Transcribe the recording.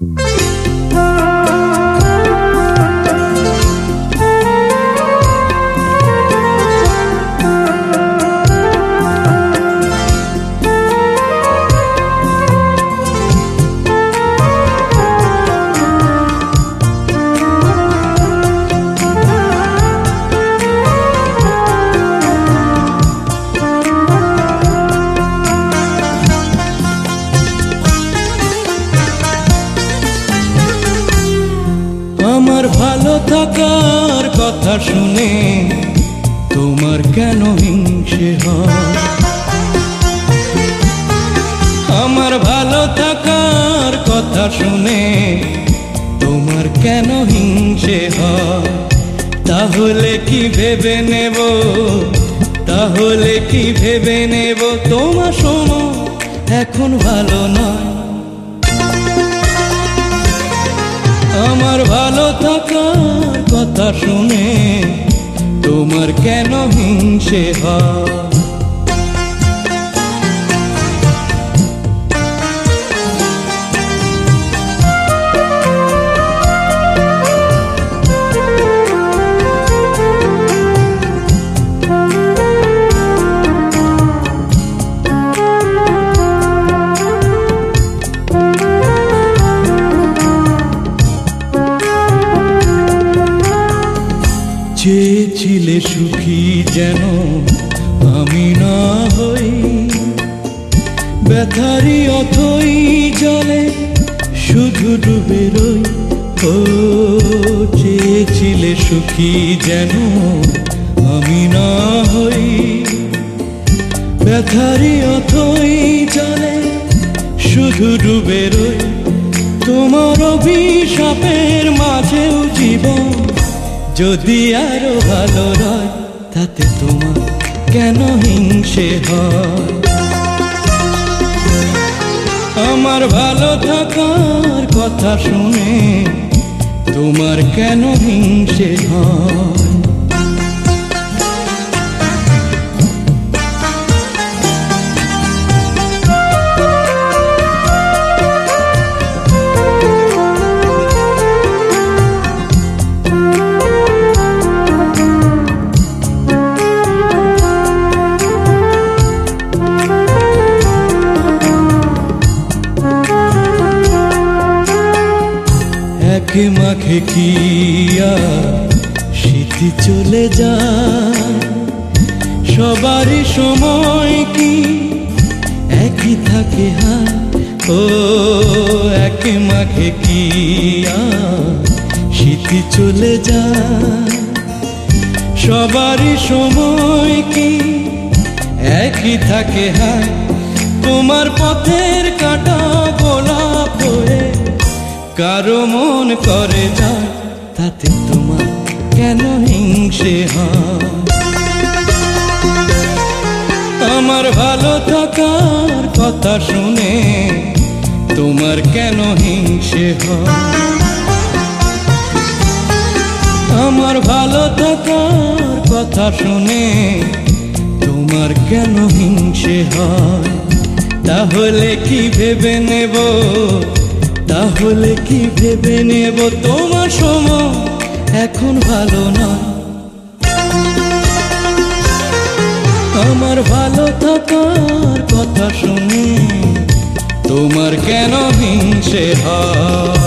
আমার ভালো থাকার কথা শুনে তোমার কেন হিংসে হয়? আমার ভালো থাকার কথা শুনে তোমার কেন হিংসে হয়? তাহলে কি ভেবে নেব, তাহলে কি ভেবে নেব তোমার সময় এখন ভালো নয়? আমার ভালো থাকার কথা শুনে তোমার কেন হিংসে হয়? চেয়েছিলে সুখী যেন আমি না হই, ব্যথারি অথই জলে শুধু ডুবে রই। ও চেয়েছিলে সুখী যেন আমি না হই, ব্যথারি অথই জলে শুধু ডুবে রই। তোমার অভিশাপের মাঝেও জীবন যদি আরো ভালো রয়, তাতে তোমার কেন হিংসে হয়? আমার ভালো থাকার কথা শুনে তোমার কেন হিংসে হয়? একে মাখে কি স্মৃতি চলে যায়, সবারই সময় কি একই থাকে হায়? ও একে মাখে কি স্মৃতি চলে যায়, সবারই সময় কি একই থাকে হায়? তোমার পথের কাটা গোলাপ হয়ে কারো মন করে যায়, তাতে তোমার কেন হিংসে হয়? আমার ভালো থাকার কথা শুনে তোমার কেন হিংসে হয়? আমার ভালো থাকার কথা শুনে তোমার কেন হিংসে হয়? তাহলে কি ভেবে নেব, তাহলে কি ভেবে নেব তোমার সময় এখন ভালো নয়? আমার ভালো থাকার কথা শুনে তোমার কেন হিংসে হয়?